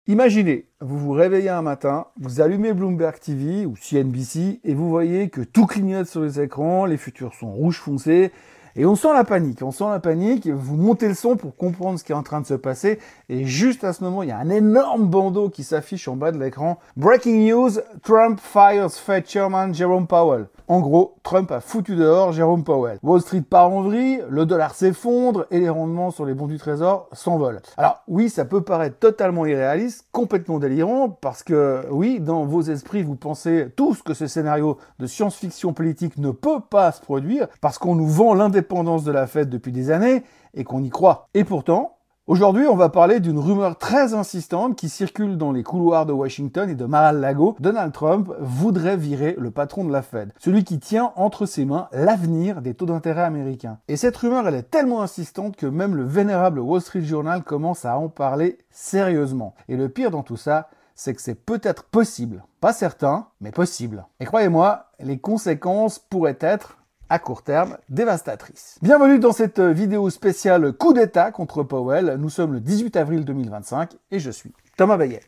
Imaginez, vous vous réveillez un matin, vous allumez Bloomberg TV ou CNBC et vous voyez que tout clignote sur les écrans, les futurs sont rouge foncé et on sent la panique, vous montez le son pour comprendre ce qui est en train de se passer et juste à ce moment, il y a un énorme bandeau qui s'affiche en bas de l'écran. Breaking news, Trump fires Fed Chairman Jerome Powell. En gros, Trump a foutu dehors Jerome Powell. Wall Street part en vrille, le dollar s'effondre et les rendements sur les bons du trésor s'envolent. Alors oui, ça peut paraître totalement irréaliste, complètement délirant, parce que oui, dans vos esprits, vous pensez tous que ce scénario de science-fiction politique ne peut pas se produire, parce qu'on nous vend l'indépendance de la Fed depuis des années et qu'on y croit. Et pourtant, aujourd'hui, on va parler d'une rumeur très insistante qui circule dans les couloirs de Washington et de Mar-a-Lago. Donald Trump voudrait virer le patron de la Fed, celui qui tient entre ses mains l'avenir des taux d'intérêt américains. Et cette rumeur, elle est tellement insistante que même le vénérable Wall Street Journal commence à en parler sérieusement. Et le pire dans tout ça, c'est que c'est peut-être possible. Pas certain, mais possible. Et croyez-moi, les conséquences pourraient être à court terme, dévastatrice. Bienvenue dans cette vidéo spéciale coup d'État contre Powell. Nous sommes le 18 avril 2025 et je suis Thomas Baillet.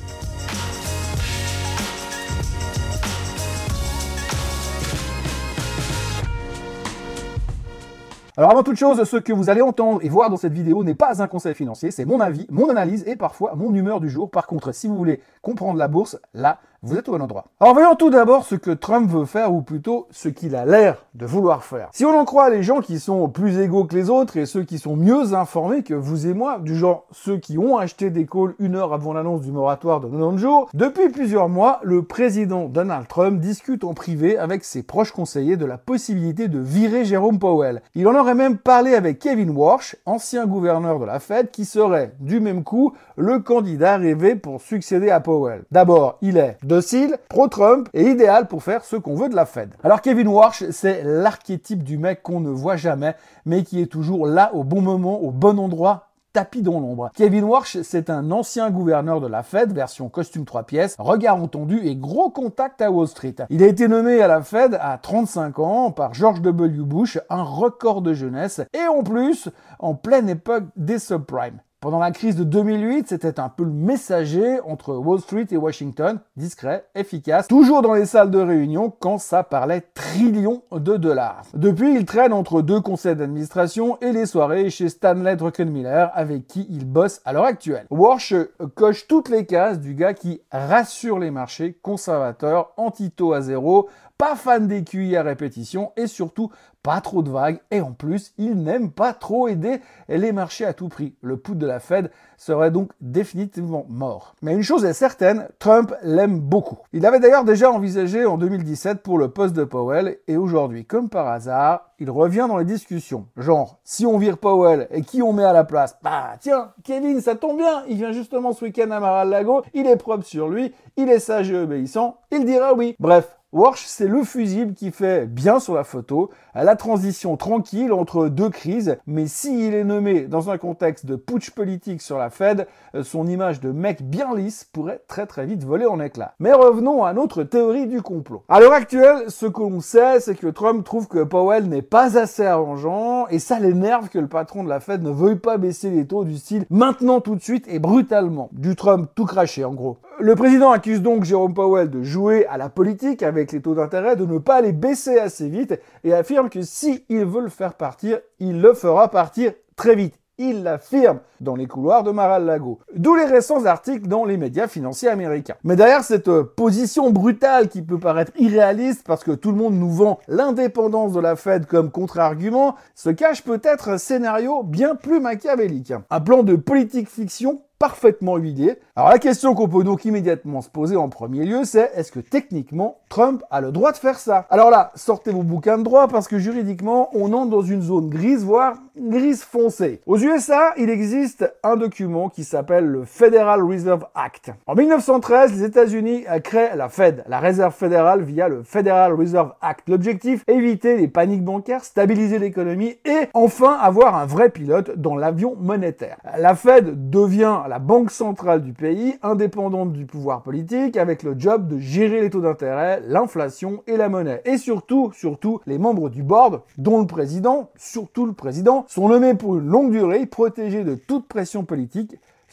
Alors avant toute chose, ce que vous allez entendre et voir dans cette vidéo n'est pas un conseil financier, c'est mon avis, mon analyse et parfois mon humeur du jour. Par contre, si vous voulez comprendre la bourse, là, vous êtes au bon endroit. Alors voyons tout d'abord ce que Trump veut faire, ou plutôt ce qu'il a l'air de vouloir faire. Si on en croit les gens qui sont plus égaux que les autres et ceux qui sont mieux informés que vous et moi, du genre ceux qui ont acheté des calls 1 heure avant l'annonce du moratoire de 90 jours, depuis plusieurs mois, le président Donald Trump discute en privé avec ses proches conseillers de la possibilité de virer Jerome Powell. Il en aurait même parlé avec Kevin Warsh, ancien gouverneur de la Fed, qui serait, du même coup, le candidat rêvé pour succéder à Powell. D'abord, il est docile, pro-Trump et idéal pour faire ce qu'on veut de la Fed. Alors Kevin Warsh, c'est l'archétype du mec qu'on ne voit jamais, mais qui est toujours là au bon moment, au bon endroit, tapis dans l'ombre. Kevin Warsh, c'est un ancien gouverneur de la Fed, version costume 3 pièces, regard entendu et gros contact à Wall Street. Il a été nommé à la Fed à 35 ans par George W. Bush, un record de jeunesse, et en plus, en pleine époque des subprimes. Pendant la crise de 2008, c'était un peu le messager entre Wall Street et Washington, discret, efficace, toujours dans les salles de réunion quand ça parlait trillions de dollars. Depuis, il traîne entre deux conseils d'administration et les soirées chez Stanley Druckenmiller, avec qui il bosse à l'heure actuelle. Warsh coche toutes les cases du gars qui rassure les marchés, conservateur, anti-taux à zéro, pas fan des QI à répétition et surtout pas trop de vagues, et en plus, il n'aime pas trop aider les marchés à tout prix. Le put de la Fed serait donc définitivement mort. Mais une chose est certaine, Trump l'aime beaucoup. Il avait d'ailleurs déjà envisagé en 2017 pour le poste de Powell, et aujourd'hui, comme par hasard, il revient dans les discussions. Genre, si on vire Powell et qui on met à la place? Bah tiens, Kevin, ça tombe bien, il vient justement ce week-end à Mar-a-Lago, il est propre sur lui, il est sage et obéissant, il dira oui. Bref, Warsh, c'est le fusible qui fait bien sur la photo, à la transition tranquille entre deux crises, mais s'il est nommé dans un contexte de putsch politique sur la Fed, son image de mec bien lisse pourrait très vite voler en éclats. Mais revenons à notre théorie du complot. À l'heure actuelle, ce que l'on sait, c'est que Trump trouve que Powell n'est pas assez arrangeant, et ça l'énerve que le patron de la Fed ne veuille pas baisser les taux du style maintenant tout de suite et brutalement. Du Trump tout craché en gros. Le président accuse donc Jerome Powell de jouer à la politique avec les taux d'intérêt, de ne pas les baisser assez vite et affirme que si il veut le faire partir, il le fera partir très vite. Il l'affirme dans les couloirs de Mar-a-Lago. D'où les récents articles dans les médias financiers américains. Mais derrière cette position brutale qui peut paraître irréaliste parce que tout le monde nous vend l'indépendance de la Fed comme contre-argument, se cache peut-être un scénario bien plus machiavélique. Un plan de politique fiction parfaitement huilé. Alors la question qu'on peut donc immédiatement se poser en premier lieu, c'est est-ce que techniquement Trump a le droit de faire ça? Alors là, sortez vos bouquins de droit parce que juridiquement, on entre dans une zone grise, voire grise foncée. Aux USA, il existe un document qui s'appelle le Federal Reserve Act. En 1913, les États-Unis créent la Fed, la réserve fédérale via le Federal Reserve Act. L'objectif, éviter les paniques bancaires, stabiliser l'économie et enfin avoir un vrai pilote dans l'avion monétaire. La Fed devient la banque centrale du pays, indépendante du pouvoir politique, avec le job de gérer les taux d'intérêt, l'inflation et la monnaie. Et surtout, les membres du board, dont le président, surtout le président, sont nommés pour une longue durée, protégés de toute pression politique,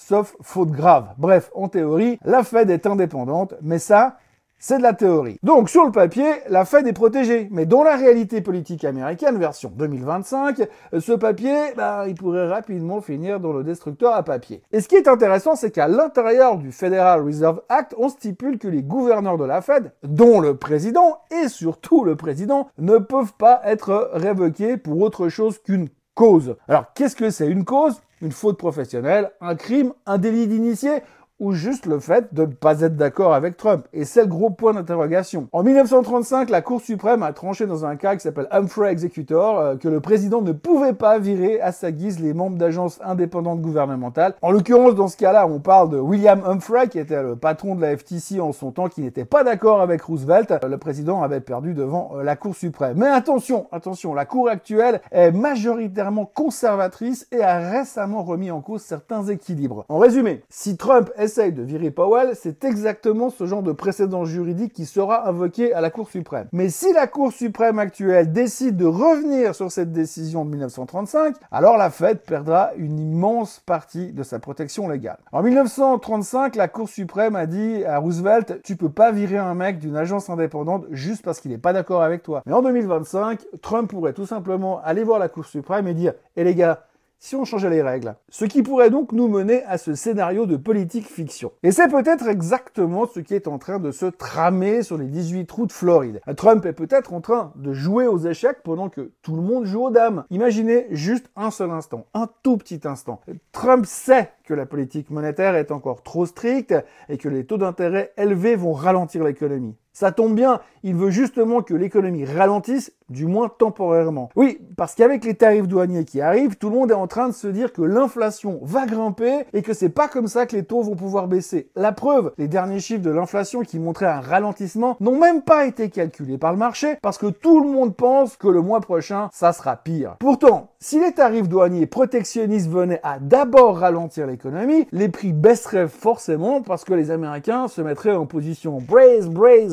sauf faute grave. Bref, en théorie, la Fed est indépendante, mais ça, c'est de la théorie. Donc, sur le papier, la Fed est protégée. Mais dans la réalité politique américaine, version 2025, ce papier, il pourrait rapidement finir dans le destructeur à papier. Et ce qui est intéressant, c'est qu'à l'intérieur du Federal Reserve Act, on stipule que les gouverneurs de la Fed, dont le président, et surtout le président, ne peuvent pas être révoqués pour autre chose qu'une cause. Alors, qu'est-ce que c'est une cause? Une faute professionnelle, un crime, un délit d'initié, ou juste le fait de ne pas être d'accord avec Trump. Et c'est le gros point d'interrogation. En 1935, la Cour suprême a tranché dans un cas qui s'appelle Humphrey Executor que le président ne pouvait pas virer à sa guise les membres d'agences indépendantes gouvernementales. En l'occurrence, dans ce cas-là, on parle de William Humphrey, qui était le patron de la FTC en son temps, qui n'était pas d'accord avec Roosevelt. Le président avait perdu devant la Cour suprême. Mais attention, la Cour actuelle est majoritairement conservatrice et a récemment remis en cause certains équilibres. En résumé, si Trump essaye de virer Powell, c'est exactement ce genre de précédent juridique qui sera invoqué à la Cour suprême. Mais si la Cour suprême actuelle décide de revenir sur cette décision de 1935, alors la Fed perdra une immense partie de sa protection légale. En 1935, la Cour suprême a dit à Roosevelt, tu peux pas virer un mec d'une agence indépendante juste parce qu'il est pas d'accord avec toi. Mais en 2025, Trump pourrait tout simplement aller voir la Cour suprême et dire, les gars, si on changeait les règles. Ce qui pourrait donc nous mener à ce scénario de politique fiction. Et c'est peut-être exactement ce qui est en train de se tramer sur les 18 trous de Floride. Trump est peut-être en train de jouer aux échecs pendant que tout le monde joue aux dames. Imaginez juste un seul instant, un tout petit instant. Trump sait que la politique monétaire est encore trop stricte et que les taux d'intérêt élevés vont ralentir l'économie. Ça tombe bien, il veut justement que l'économie ralentisse, du moins temporairement. Oui, parce qu'avec les tarifs douaniers qui arrivent, tout le monde est en train de se dire que l'inflation va grimper et que c'est pas comme ça que les taux vont pouvoir baisser. La preuve, les derniers chiffres de l'inflation qui montraient un ralentissement n'ont même pas été calculés par le marché parce que tout le monde pense que le mois prochain, ça sera pire. Pourtant, si les tarifs douaniers protectionnistes venaient à d'abord ralentir l'économie, les prix baisseraient forcément parce que les Américains se mettraient en position brace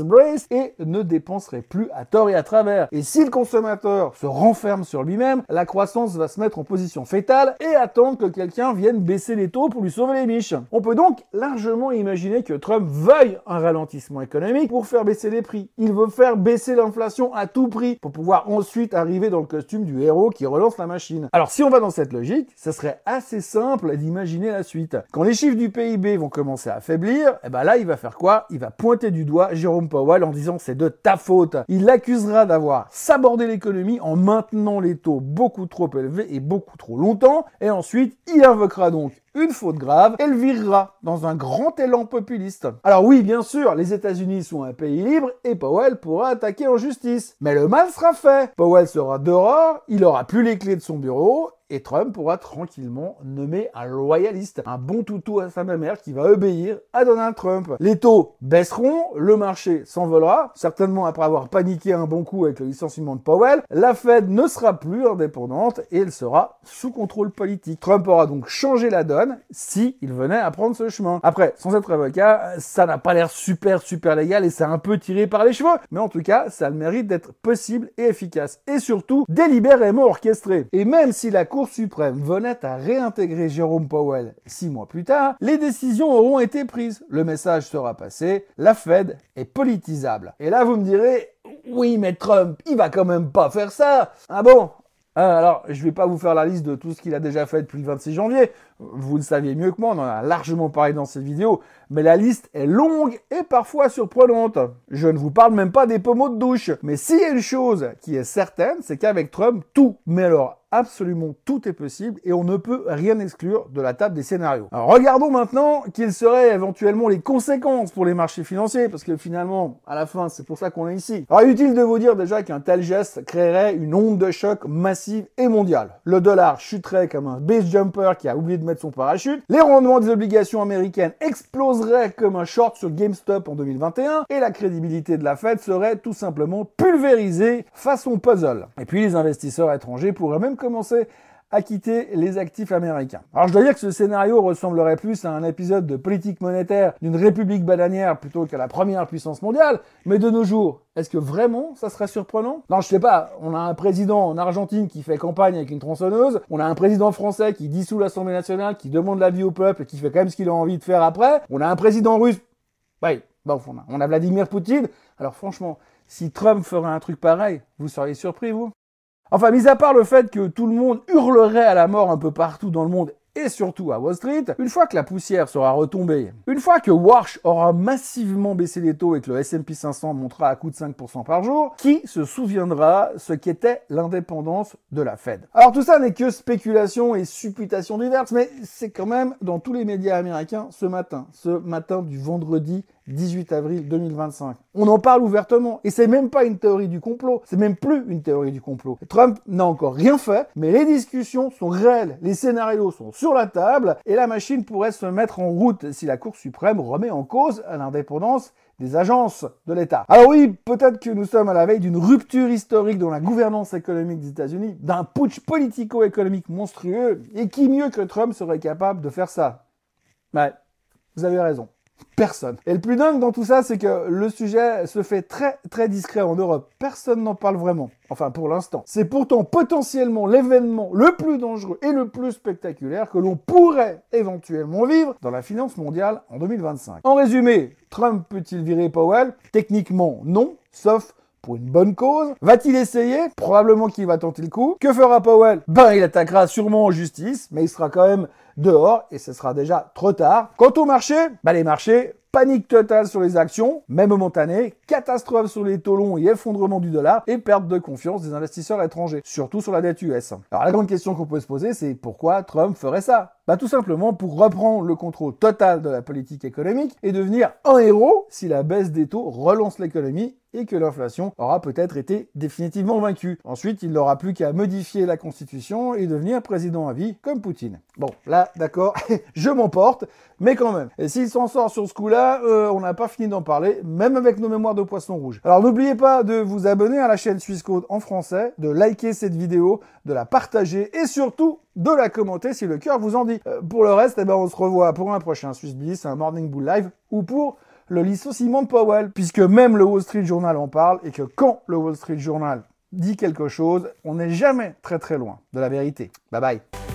et ne dépenseraient plus à tort et à travers. Et si le consommateur se renferme sur lui-même, la croissance va se mettre en position fétale et attendre que quelqu'un vienne baisser les taux pour lui sauver les miches. On peut donc largement imaginer que Trump veuille un ralentissement économique pour faire baisser les prix. Il veut faire baisser l'inflation à tout prix pour pouvoir ensuite arriver dans le costume du héros qui relance la machine. Alors si on va dans cette logique, ça serait assez simple d'imaginer la suite. Quand les chiffres du PIB vont commencer à affaiblir, là il va faire quoi? Il va pointer du doigt Jérôme Powell en disant c'est de ta faute. Il l'accusera d'avoir sabordé l'économie en maintenant les taux beaucoup trop élevés et beaucoup trop longtemps, et ensuite il invoquera donc une faute grave et le virera dans un grand élan populiste. Alors oui, bien sûr, les États-Unis sont un pays libre et Powell pourra attaquer en justice. Mais le mal sera fait. Powell sera dehors, il aura plus les clés de son bureau et Trump pourra tranquillement nommer un loyaliste, un bon toutou à sa mère qui va obéir à Donald Trump. Les taux baisseront, le marché s'envolera, certainement après avoir paniqué un bon coup avec le licenciement de Powell. La Fed ne sera plus indépendante et elle sera sous contrôle politique. Trump aura donc changé la donne si il venait à prendre ce chemin. Après, sans être avocat, ça n'a pas l'air super légal et c'est un peu tiré par les cheveux, mais en tout cas, ça a le mérite d'être possible et efficace. Et surtout, délibérément orchestré. Et même si la Cour suprême venait à réintégrer Jérôme Powell 6 mois plus tard, les décisions auront été prises. Le message sera passé, la Fed est politisable. Et là, vous me direz, oui, mais Trump, il va quand même pas faire ça. Ah bon? Alors, je vais pas vous faire la liste de tout ce qu'il a déjà fait depuis le 26 janvier. Vous le saviez mieux que moi, on en a largement parlé dans cette vidéo. Mais la liste est longue et parfois surprenante. Je ne vous parle même pas des pommeaux de douche. Mais s'il y a une chose qui est certaine, c'est qu'avec Trump, tout, mais alors absolument tout est possible et on ne peut rien exclure de la table des scénarios. Alors regardons maintenant quelles seraient éventuellement les conséquences pour les marchés financiers, parce que finalement, à la fin, c'est pour ça qu'on est ici. Alors inutile de vous dire déjà qu'un tel geste créerait une onde de choc massive et mondiale. Le dollar chuterait comme un base jumper qui a oublié de mettre son parachute, les rendements des obligations américaines exploseraient comme un short sur GameStop en 2021 et la crédibilité de la Fed serait tout simplement pulvérisée façon puzzle. Et puis les investisseurs étrangers pourraient même commencer à quitter les actifs américains. Alors je dois dire que ce scénario ressemblerait plus à un épisode de politique monétaire d'une république bananière plutôt qu'à la première puissance mondiale, mais de nos jours, est-ce que vraiment ça serait surprenant? Non, je sais pas, on a un président en Argentine qui fait campagne avec une tronçonneuse, on a un président français qui dissout l'Assemblée nationale, qui demande l'avis au peuple et qui fait quand même ce qu'il a envie de faire après, on a un président russe, oui, bon, on a Vladimir Poutine, alors franchement, si Trump ferait un truc pareil, vous seriez surpris, vous? Enfin, mis à part le fait que tout le monde hurlerait à la mort un peu partout dans le monde et surtout à Wall Street, une fois que la poussière sera retombée, une fois que Warsh aura massivement baissé les taux et que le S&P 500 montera à coup de 5% par jour, qui se souviendra ce qu'était l'indépendance de la Fed? Alors tout ça n'est que spéculation et supputation diverses, mais c'est quand même dans tous les médias américains ce matin du vendredi 18 avril 2025. On en parle ouvertement, et c'est même pas une théorie du complot, c'est même plus une théorie du complot. Trump n'a encore rien fait, mais les discussions sont réelles, les scénarios sont sur la table, et la machine pourrait se mettre en route si la Cour suprême remet en cause l'indépendance des agences de l'État. Alors oui, peut-être que nous sommes à la veille d'une rupture historique dans la gouvernance économique des États-Unis, d'un putsch politico-économique monstrueux, et qui mieux que Trump serait capable de faire ça? Ouais, vous avez raison. Personne. Et le plus dingue dans tout ça, c'est que le sujet se fait très très discret en Europe. Personne n'en parle vraiment. Enfin, pour l'instant. C'est pourtant potentiellement l'événement le plus dangereux et le plus spectaculaire que l'on pourrait éventuellement vivre dans la finance mondiale en 2025. En résumé, Trump peut-il virer Powell? Techniquement, non, sauf pour une bonne cause. Va-t-il essayer? Probablement qu'il va tenter le coup. Que fera Powell? Ben, il attaquera sûrement en justice, mais il sera quand même dehors et ce sera déjà trop tard. Quant au marché, ben les marchés, panique totale sur les actions, même momentanée, catastrophe sur les taux longs et effondrement du dollar et perte de confiance des investisseurs étrangers, surtout sur la dette US. Alors la grande question qu'on peut se poser, c'est pourquoi Trump ferait ça? Bah tout simplement pour reprendre le contrôle total de la politique économique et devenir un héros si la baisse des taux relance l'économie et que l'inflation aura peut-être été définitivement vaincue. Ensuite, il n'aura plus qu'à modifier la Constitution et devenir président à vie comme Poutine. Bon, là, d'accord, je m'emporte, mais quand même. Et s'il s'en sort sur ce coup-là, on n'a pas fini d'en parler, même avec nos mémoires de poisson rouge. Alors n'oubliez pas de vous abonner à la chaîne Suisse Code en français, de liker cette vidéo, de la partager et surtout de la commenter si le cœur vous en dit. Pour le reste, on se revoit pour un prochain Swiss Bliss, un Morning Bull Live ou pour le licenciement de Powell, puisque même le Wall Street Journal en parle et que quand le Wall Street Journal dit quelque chose, on n'est jamais très très loin de la vérité. Bye bye.